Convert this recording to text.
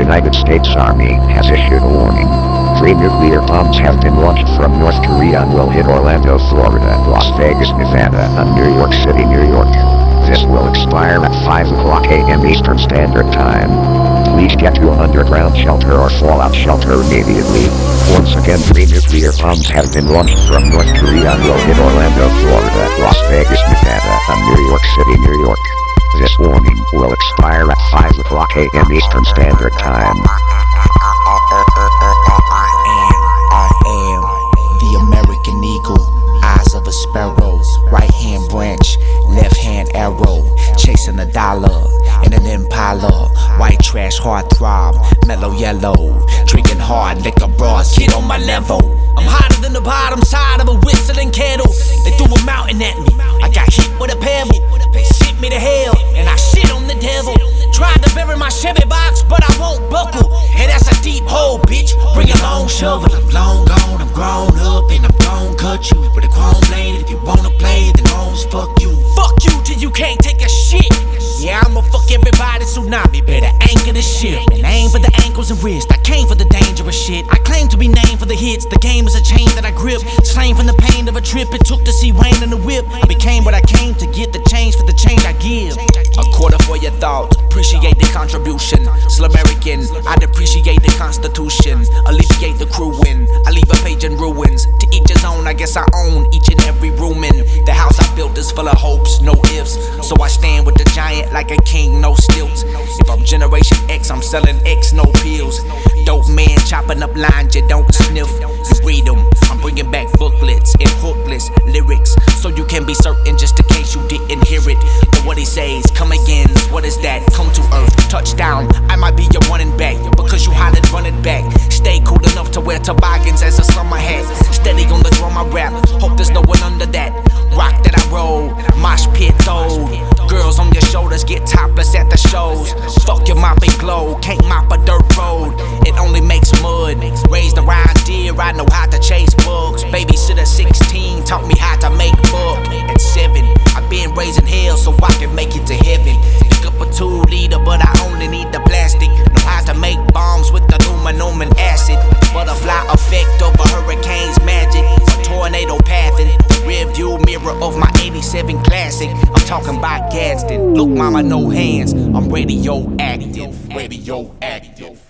United States Army has issued a warning. 3 nuclear bombs have been launched from North Korea and will hit Orlando, Florida, Las Vegas, Nevada, and New York City, New York. This will expire at 5 o'clock a.m. Eastern Standard Time. Please get to an underground shelter or fallout shelter immediately. Once again, 3 nuclear bombs have been launched from North Korea and will hit Orlando, Florida, Las Vegas, Nevada, and New York City, New York. This warning will expire at 5 o'clock a.m. Eastern Standard Time. I am the American eagle, eyes of a sparrow, right hand branch, left hand arrow, chasing a dollar in an Impala, white trash, heart throb, mellow yellow, drinking hard liquor bras, kid on my level. I'm hotter than the bottom side of a whistling kettle. They threw a mountain at me, I got hit with a pebble. They sent me to hell, and I shit on the devil. Tried to bury my Chevy box, but I won't buckle. And that's a deep hole, bitch, bring a long shovel. I'm long gone, I'm grown up, and I'm gon' cut you with a chrome blade. If you wanna play, then homes fuck you. Fuck you till you can't take a shit. Yeah, I'ma fuck everybody, tsunami, better anchor the ship. And aim for the ankles and wrists, I came for the dangerous shit. I claim to be named for the hits, the game is a chain that I grip. Slain from the pain of a trip it took to see Wayne in the whip. I became what I came to get, the change for the change I give. A quarter for your thoughts, appreciate the contribution. Still American, I'd appreciate the Constitution. Alleviate the crewing, I leave a page in ruins. To each his own, I guess I own each and every room in. The house I built is full of hopes, no ifs. So I stand with the giant like a king, no stilts. If I'm Generation X, I'm selling X, no pills. Dope man chopping up lines you don't sniff. You read them, I'm bringing back booklets and hookless lyrics, so you can be certain just in case you didn't hear it. But what he says, come again, what is that? Come to earth, touchdown, I might be your running back, because you hollered running back. Stay cool enough to wear toboggans as a summer hat. Steady on the drum I rap, hope there's no one under that. Rock that I roll, mosh pit old. Girls on your shoulders get topless at the shows. Fuck your mopping glow, can't mop a dirt road. It only makes mud. Raised a ride deer, I know how to chase bugs. Babysitter 16 taught me how to make buck. At 7, I've been raising hell so I can make it to heaven. Pick up a 2-liter, but I only need the plastic. Know how to make bombs with aluminum and acid. Butterfly effect over hurricanes magic. A tornado pathing. Rear view mirror of my 87 classic. I'm talking about Gadsden. Look, mama, no hands. I'm radioactive. Radioactive.